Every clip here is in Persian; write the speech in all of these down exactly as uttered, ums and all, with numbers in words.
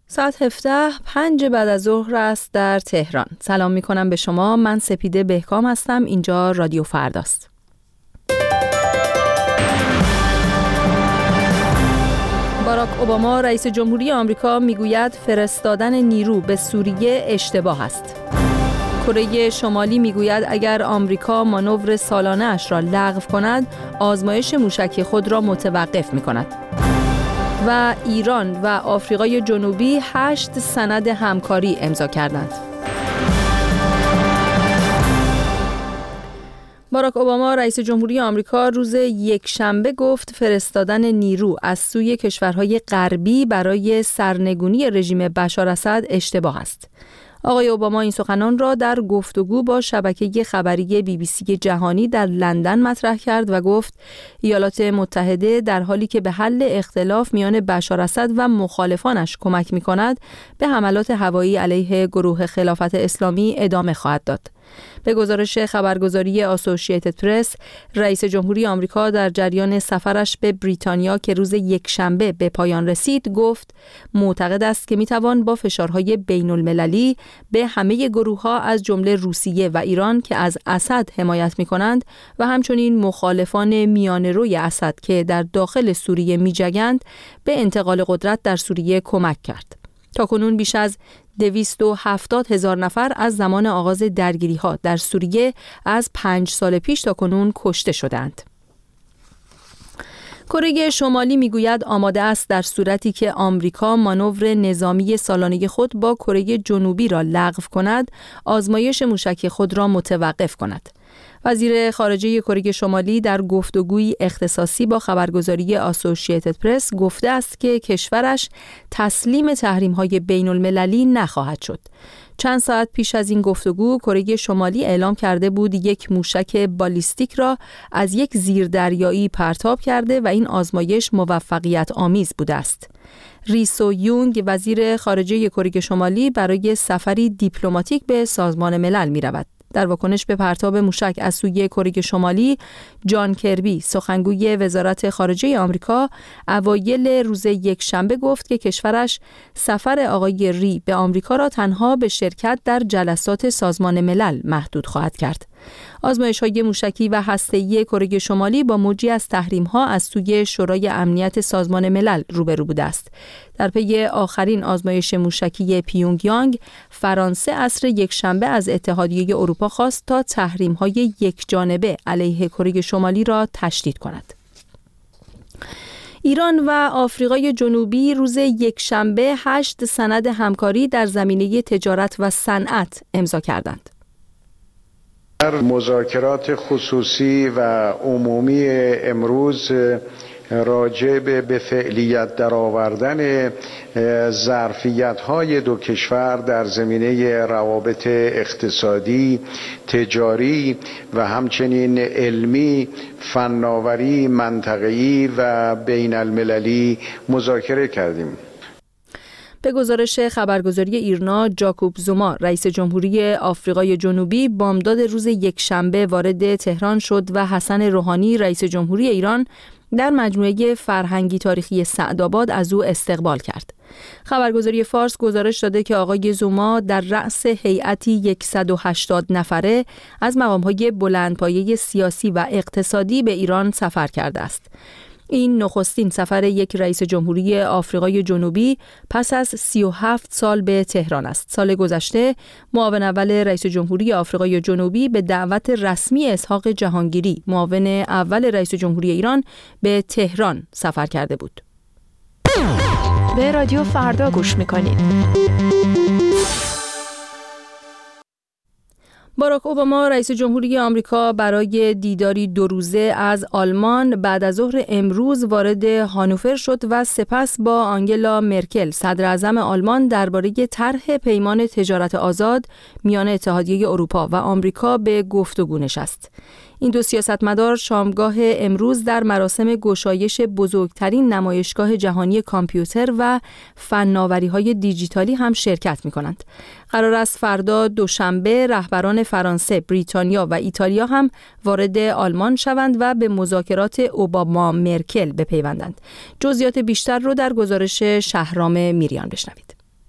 ساعت هفده پنج بعد از ظهر است در تهران. سلام می کنم به شما. من سپیده بهکام هستم. اینجا رادیو فرداست. باراک اوباما رئیس جمهوری آمریکا میگوید فرستادن نیرو به سوریه اشتباه است. کره شمالی میگوید اگر آمریکا مانور سالانه اش را لغو کند، آزمایش موشکی خود را متوقف می‌کند. و ایران و آفریقای جنوبی هشت سند همکاری امضا کردند. باراک اوباما رئیس جمهوری آمریکا روز یکشنبه گفت فرستادن نیرو از سوی کشورهای غربی برای سرنگونی رژیم بشار اسد اشتباه است. آقای اوباما این سخنان را در گفتگو با شبکه خبری بی بی سی جهانی در لندن مطرح کرد و گفت ایالات متحده در حالی که به حل اختلاف میان بشار اسد و مخالفانش کمک می‌کند، به حملات هوایی علیه گروه خلافت اسلامی ادامه خواهد داد. به گزارش خبرگزاری آسوشییتد پرس، رئیس جمهوری آمریکا در جریان سفرش به بریتانیا که روز یکشنبه به پایان رسید گفت معتقد است که میتوان با فشارهای بین المللی به همه گروه‌ها از جمله روسیه و ایران که از اسد حمایت می‌کنند و همچنین مخالفان میانه‌روی اسد که در داخل سوریه می‌جنگند به انتقال قدرت در سوریه کمک کرد. تاکنون بیش از دویست و هفتاد هزار نفر از زمان آغاز درگیری‌ها در سوریه از پنج سال پیش تاکنون کشته شدند. کره شمالی میگوید آماده است در صورتی که آمریکا مانور نظامی سالانه خود با کره جنوبی را لغو کند، آزمایش موشکی خود را متوقف کند. وزیر خارجه کره شمالی در گفتگویی اختصاصی با خبرگزاری آسوشییتد پرس گفته است که کشورش تسلیم تحریم‌های بین‌المللی نخواهد شد. چند ساعت پیش از این گفتگو کره شمالی اعلام کرده بود یک موشک بالیستیک را از یک زیردریایی پرتاب کرده و این آزمایش موفقیت آمیز بوده است. ری سو یونگ وزیر خارجه کره شمالی برای سفری دیپلماتیک به سازمان ملل می رود. در واکنش به پرتاب موشک از سوی کره شمالی، جان کربی سخنگوی وزارت خارجه آمریکا اوایل روز یکشنبه گفت که کشورش سفر آقای ری به آمریکا را تنها به شرکت در جلسات سازمان ملل محدود خواهد کرد. آزمایش‌های موشکی و هسته‌ای کره شمالی با موجی از تحریم‌ها از سوی شورای امنیت سازمان ملل روبرو بوده است. در پی آخرین آزمایش موشکی پیونگ یانگ، فرانسه عصر یکشنبه از اتحادیه اروپا خواست تا تحریم‌های یکجانبه علیه کره شمالی را تشدید کند. ایران و آفریقای جنوبی روز یکشنبه هشت سند همکاری در زمینه تجارت و صنعت امضا کردند. در مذاکرات خصوصی و عمومی امروز راجع به فعلیت درآوردن ظرفیت‌های دو کشور در زمینه روابط اقتصادی، تجاری و همچنین علمی، فناوری، منطقه‌ای و بین المللی مذاکره کردیم. به گزارش خبرگزاری ایرنا، جاکوب زوما رئیس جمهوری آفریقای جنوبی بامداد روز یکشنبه وارد تهران شد و حسن روحانی رئیس جمهوری ایران در مجموعه فرهنگی تاریخی سعدآباد از او استقبال کرد. خبرگزاری فارس گزارش داده که آقای زوما در رأس هیئتی صد و هشتاد نفره از مقام‌های بلندپایه سیاسی و اقتصادی به ایران سفر کرده است. این نخستین سفر یک رئیس جمهوری آفریقای جنوبی پس از سی و هفت سال به تهران است. سال گذشته معاون اول رئیس جمهوری آفریقای جنوبی به دعوت رسمی اسحاق جهانگیری، معاون اول رئیس جمهوری ایران، به تهران سفر کرده بود. به رادیو فردا گوش می‌کنید. باراک اوباما رئیس جمهوری آمریکا برای دیداری دو روزه از آلمان بعد از ظهر امروز وارد هانوفر شد و سپس با آنگلا مرکل صدر اعظم آلمان درباره طرح پیمان تجارت آزاد میان اتحادیه اروپا و آمریکا به گفتگو نشست. این دو سیاستمدار شامگاه امروز در مراسم گشایش بزرگترین نمایشگاه جهانی کامپیوتر و فناوری‌های دیجیتالی هم شرکت می‌کنند. قرار است فردا دوشنبه رهبران فرانسه، بریتانیا و ایتالیا هم وارد آلمان شوند و به مذاکرات اوباما مرکل بپیوندند. جزئیات بیشتر رو در گزارش شهرام میریان بشنوید.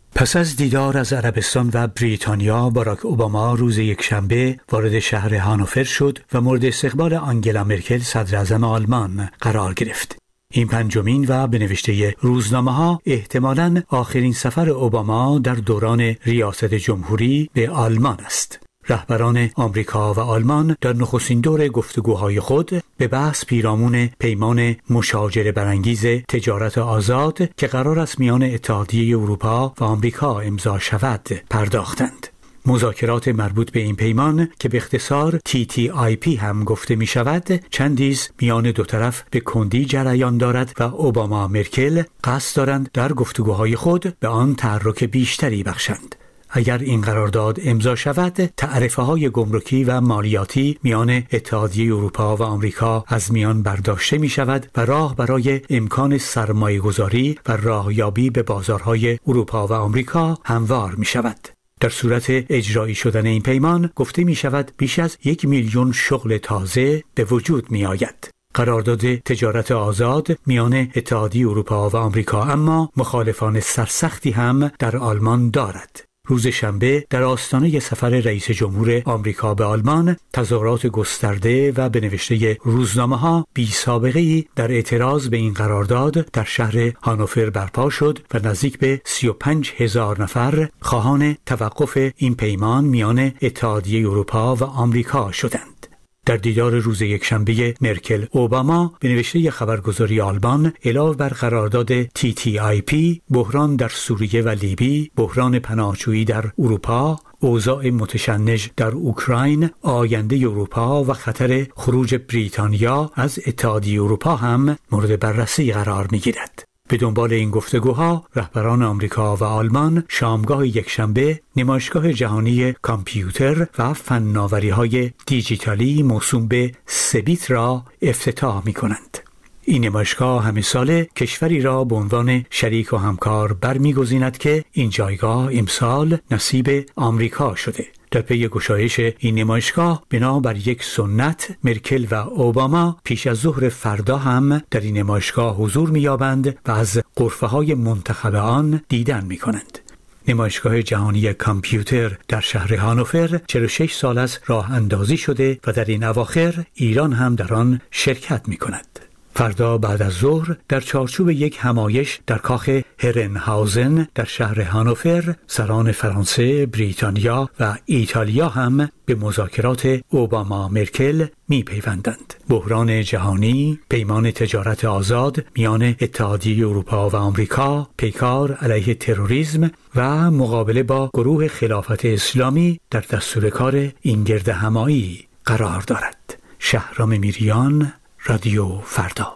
پس از دیدار از عربستان و بریتانیا، باراک اوباما روز یکشنبه وارد شهر هانوفر شد و مورد استقبال آنگلا مرکل صدراعظم آلمان قرار گرفت. این پنجمین و به نوشته روزنامه‌ها احتمالاً آخرین سفر اوباما در دوران ریاست جمهوری به آلمان است. رهبران آمریکا و آلمان در نخستین دور گفتگوهای خود به بحث پیرامون پیمان مشاجره برانگیز تجارت آزاد که قرار است میان اتحادیه اروپا و آمریکا امضا شود پرداختند. مذاکرات مربوط به این پیمان که به اختصار تی تی آی پی هم گفته می شود، چندیز میان دو طرف به کندی جریان دارد و اوباما مرکل قصد دارند در گفتگوهای خود به آن تحرک بیشتری بخشند. اگر این قرارداد امضا شود، تعرفه‌های گمرکی و مالیاتی میان اتحادیه اروپا و آمریکا از میان برداشته می شود و راه برای امکان سرمایه‌گذاری و راهیابی به بازارهای اروپا و آمریکا هموار می شود. در صورت اجرایی شدن این پیمان گفته می شود بیش از یک میلیون شغل تازه به وجود می آید. قرارداد تجارت آزاد میان اتحادیه اروپا و آمریکا اما مخالفان سرسختی هم در آلمان دارد. روز شنبه در آستانه سفر رئیس جمهور آمریکا به آلمان، تظاهرات گسترده و به نوشته روزنامه‌ها بی سابقه‌ای در اعتراض به این قرارداد در شهر هانوفر برپا شد و نزدیک به سی و پنج هزار نفر خواهان توقف این پیمان میان اتحادیه اروپا و آمریکا شدند. در دیدار روز یکشنبه مرکل اوباما به نوشته خبرگزاری آلمان، علاوه بر قرارداد تی تی آی پی، بحران در سوریه و لیبی، بحران پناهجویی در اروپا، اوضاع متشنج در اوکراین، آینده اروپا و خطر خروج بریتانیا از اتحادیه اروپا هم مورد بررسی قرار می‌گیرد. به دنبال این گفتگوها، رهبران آمریکا و آلمان شامگاه یکشنبه نمایشگاه جهانی کامپیوتر و فناوری‌های دیجیتالی موسوم به سبیت را افتتاح می‌کنند. این نمایشگاه همه ساله کشوری را به عنوان شریک و همکار برمی‌گزیند که این جایگاه امسال نصیب آمریکا شده. در پی گشایش این نمایشگاه بنا بر یک سنت، مرکل و اوباما پیش از ظهر فردا هم در این نمایشگاه حضور می‌یابند و از غرفه‌های منتخب آن دیدن می‌کنند. نمایشگاه جهانی کامپیوتر در شهر هانوفر چهل و شش سال است راه اندازی شده و در این اواخر ایران هم در آن شرکت می‌کند. فردا بعد از ظهر در چارچوب یک همایش در کاخ هرنهاوزن در شهر هانوفر، سران فرانسه، بریتانیا و ایتالیا هم به مذاکرات اوباما مرکل می پیوندند. بحران جهانی، پیمان تجارت آزاد میان اتحادیه اروپا و آمریکا، پیکار علیه تروریسم و مقابله با گروه خلافت اسلامی در دستور کار این گرد همایی قرار دارد. شهرام میریان، رادیو فردا.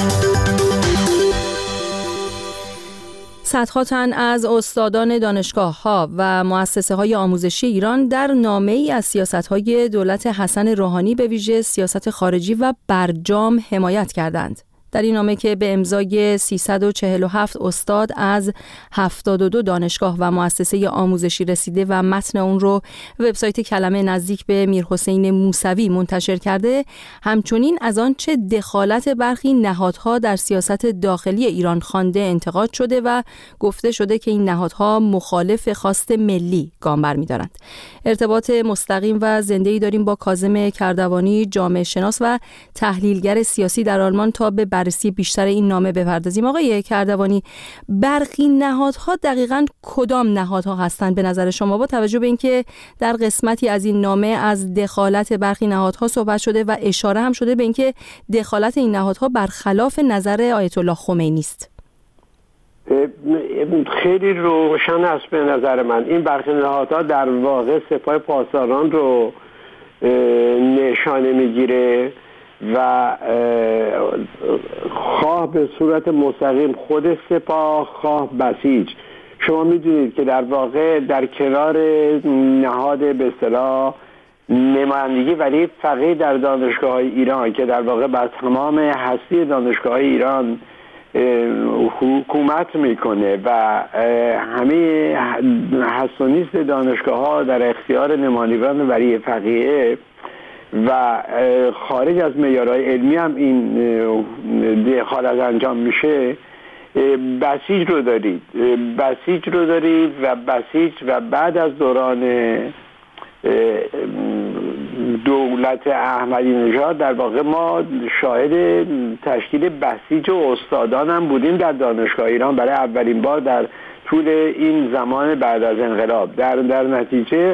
صدها تن از استادان دانشگاه‌ها و مؤسسه‌های آموزشی ایران در نامه‌ای از سیاست‌های دولت حسن روحانی به ویژه سیاست خارجی و برجام حمایت کردند. در این نامه که به امضای سیصد و چهل و هفت استاد از هفتاد و دو دانشگاه و مؤسسه آموزشی رسیده و متن اون رو وبسایت کلمه نزدیک به میرحسین موسوی منتشر کرده، همچنین از آن چه دخالت برخی نهادها در سیاست داخلی ایران خوانده انتقاد شده و گفته شده که این نهادها مخالف خواست ملی گام برمی‌دارند. ارتباط مستقیم و زنده‌ای داریم با کاظم کردوانی، جامعه شناس و تحلیلگر سیاسی در آلمان تا به بررسی بیشتر این نامه بپردازیم. آقای کردوانی، برخی نهادها دقیقاً کدام نهادها هستند به نظر شما، با توجه به اینکه در قسمتی از این نامه از دخالت برخی نهادها صحبت شده و اشاره هم شده به اینکه دخالت این نهادها برخلاف نظر آیت الله خمینی است؟ خیلی روشن است به نظر من. این برخی نهادها در واقع سپاه پاسداران رو نشانه میگیره و خواه به صورت مستقیم خود سپاه، خواه بسیج. شما میدونید که در واقع در کنار نهاد به اصطلاح نمایندگی ولی فقیه در دانشگاه های ایران که در واقع بر تمام هستی دانشگاه های ایران حکومت میکنه و همه هست و نیست دانشگاه ها در اختیار نمایندگان ولی فقیه و خارج از معیارهای علمی هم این دخالت انجام میشه، بسیج رو دارید بسیج رو دارید و بسیج و بعد از دوران دولت احمدی نژاد در واقع ما شاهد تشکیل بسیج و استادان هم بودیم در دانشگاه ایران برای اولین بار در طول این زمان بعد از انقلاب. در در نتیجه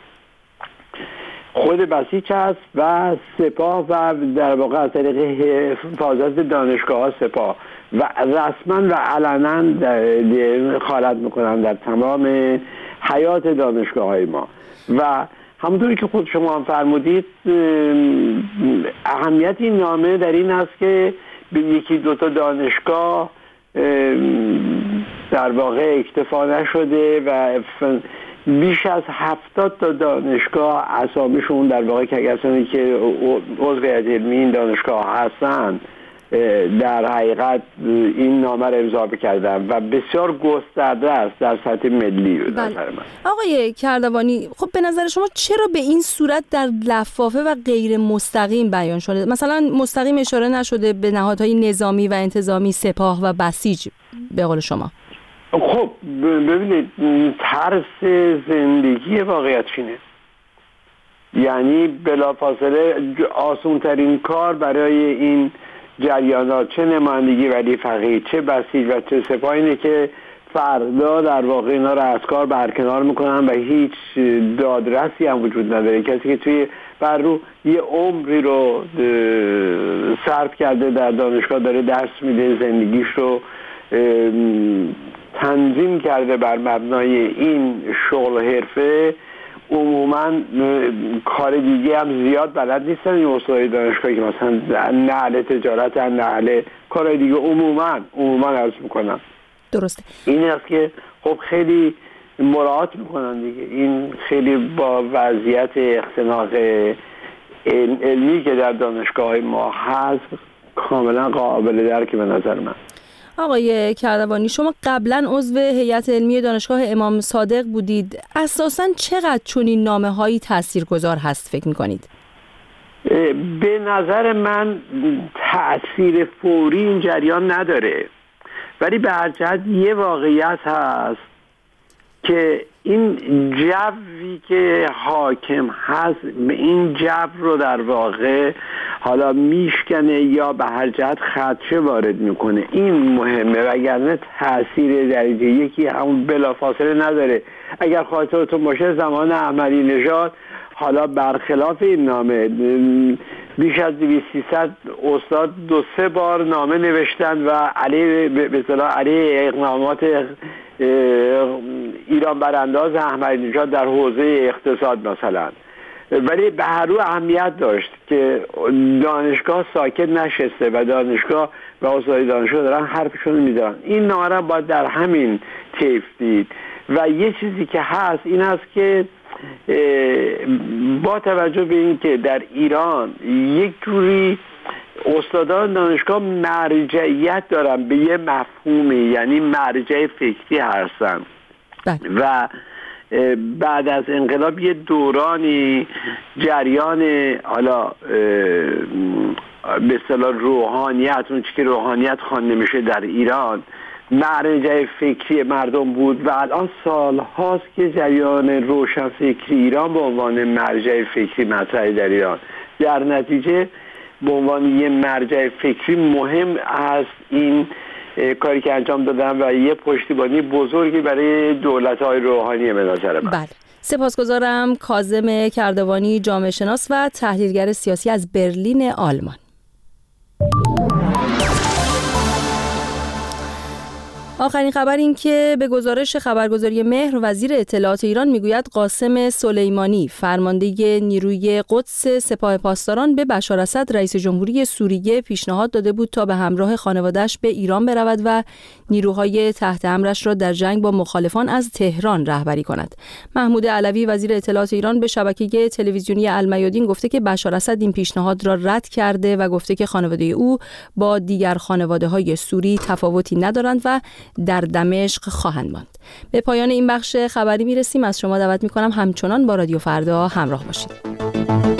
خود بسیج هست و سپاه و در واقع از طریق حفاظت دانشگاه ها سپاه و رسما و علنا دخالت میکنن در تمام حیات دانشگاه های ما. و همونطوری که خود شما هم فرمودید اهمیت این نامه در این است که به یکی دوتا دانشگاه در واقع اکتفا نشده و بیش از هفتاد تا دانشگاه اسامیشون در واقع که کسانی که عضو هیئت علمی این دانشگاه هستن در حقیقت این نامه را امضا کردن و بسیار گسترده است در سطح ملی به نظر من. آقای کردوانی، خب به نظر شما چرا به این صورت در لفافه و غیر مستقیم بیان شده؟ مثلا مستقیم اشاره نشده به نهادهای نظامی و انتظامی سپاه و بسیج به قول شما؟ خب ببینید ترس زندگی واقعیت چینه، یعنی بلافاصله آسون ترین کار برای این جریانات چه نمایندگی ولی فقیه چه بسیج و چه سپاه اینه که فردا در واقع اینا رو از کار برکنار میکنن و هیچ دادرسی هم وجود نداره. کسی که توی بر رو یه عمری رو صرف کرده در دانشگاه داره درس میده، زندگیش رو تنظیم کرده بر مبنای این شغل و حرفه، عموما کار دیگه هم زیاد بلد نیستن این استادای دانشگاهی که مثلا نقل تجارت نقل کارهای دیگه عموما عموما عرض میکنن. درسته. این است که خب خیلی مراعات میکنن دیگه. این خیلی با وضعیت اختناق علمی که در دانشگاه ما هست کاملا قابل درک به نظر من. آقای کردوانی، شما قبلا عضو هیئت علمی دانشگاه امام صادق بودید. اساساً چقدر چنین نامه‌هایی تاثیرگذار هست فکر می‌کنید؟ به نظر من تأثیر فوری این جریان نداره، ولی به هر جهت یه واقعیت هست که این جوی که حاکم هست به این جو رو در واقع حالا میشکنه یا به هر جهت خدشه وارد میکنه. این مهمه، وگرنه تأثیر درجه یکی همون بلافاصله نداره. اگر خاطرتون باشه زمان احمدی نژاد حالا برخلاف این نامه بیش از دویست سیصد استاد دو سه بار نامه نوشتن و علیه به اصطلاح علیه اقدامات ایران برانداز احمدی نژاد در حوزه اقتصاد مثلا، ولی به هر رو اهمیت داشت که دانشگاه ساکت نشسته و دانشگاه و استادای دانشگاه دارن حرفشون رو میذارن. این نامه را باید در همین طیف دید. و یه چیزی که هست این است که با توجه به این که در ایران یک جوری استادان دانشگاه مرجعیت دارن به یه مفهومی، یعنی مرجع فکری هستن و بعد از انقلاب یه دورانی جریان حالا به اصطلاح روحانیت، اون چیزی که روحانیت خوانده میشه در ایران، مرجع فکری مردم بود و الان سال هاست که جریان روشن فکری ایران به عنوان مرجع فکری مطرح در ایران. در نتیجه به عنوان یه مرجع فکری مهم است این کاری که انجام دادن و یه پشتیبانی بزرگی برای دولت‌های روحانی به نظر من. بله. سپاسگزارم. کاظم کردوانی، جامعه شناس و تحلیلگر سیاسی از برلین آلمان. آخرین خبر این که به گزارش خبرگزاری مهر وزیر اطلاعات ایران میگوید قاسم سلیمانی فرمانده نیروی قدس سپاه پاسداران به بشار اسد رئیس جمهوری سوریه پیشنهاد داده بود تا به همراه خانواده‌اش به ایران برود و نیروهای تحت امرش را در جنگ با مخالفان از تهران رهبری کند. محمود علوی وزیر اطلاعات ایران به شبکه تلویزیونی المیادین گفته که بشار اسد این پیشنهاد را رد کرده و گفته که خانواده او با دیگر خانواده‌های سوری تفاوتی ندارند و در دمشق خواهند ماند. به پایان این بخش خبری میرسیم. از شما دعوت میکنم همچنان با رادیو فردا همراه باشید.